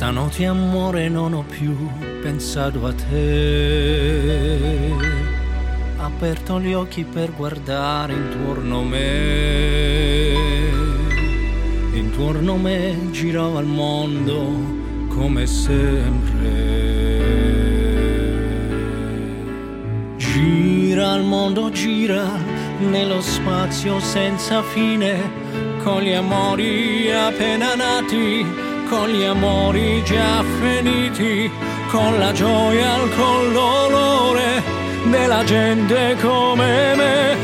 Stanotte amore non ho più pensato a te, aperto gli occhi per guardare intorno a me girava il mondo come sempre. Gira il mondo, gira nello spazio senza fine, con gli amori appena nati, con gli amori già finiti, con la gioia, con l'olore della gente come me.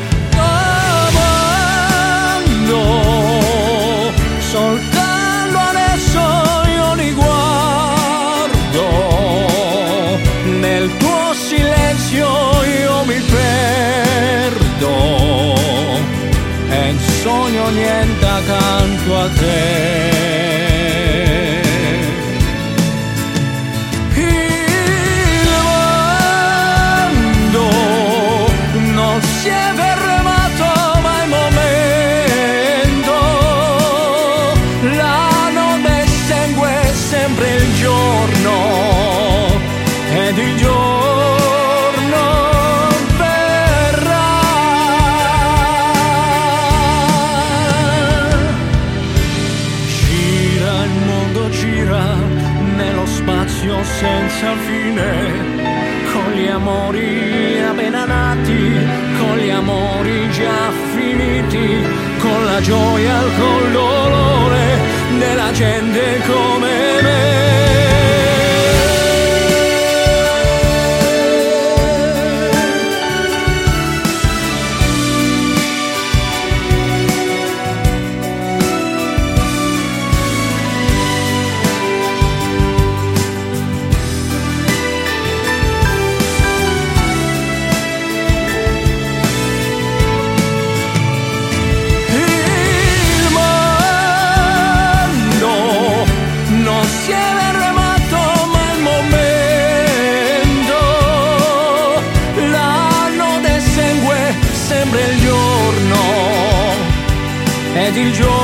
Amando, soltanto adesso io li guardo, nel tuo silenzio io mi perdo, e in sogno niente accanto a te. Ed il giorno verrà. Gira il mondo, gira nello spazio senza fine, con gli amori appena nati, con gli amori già finiti, con la gioia, con l'olore della gente come me. Ed il giorno